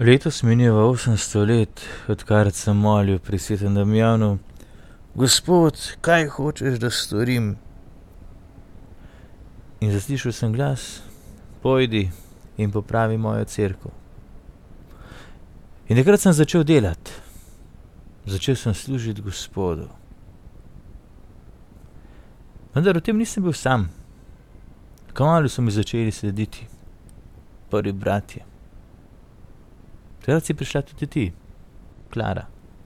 Letos mineva 800 let, odkar sem molil pri svetem Damjanu: Gospod, kaj hočeš, da storim? In zaslišal sem glas: Pojdi in popravi mojo cerkev. In takrat sem začel delati. Začel sem služiti Gospodu. Vendar v tem nisem bil sam. Kmalu so mi začeli slediti prvi bratje. Takrat si prišla tudi ti, Klara.